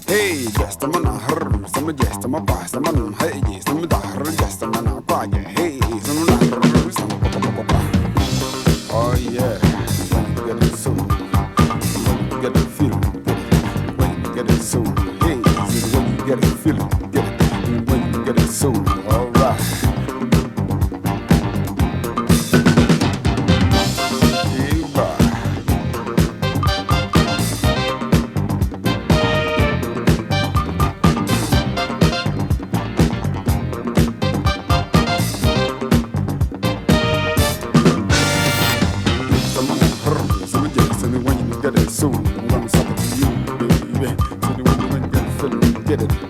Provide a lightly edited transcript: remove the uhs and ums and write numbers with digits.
Hey, just a man, her, some jest, some boss, some man, hey, some dar, just a man, a quiet, hey, some oh yeah, when you get it soon, when you get it feeling, when you get it soon, hey, when you get it feeling, get it, when you get it soon, alright. Soon, I'm gonna suck it to you, baby. So when you get it, get it.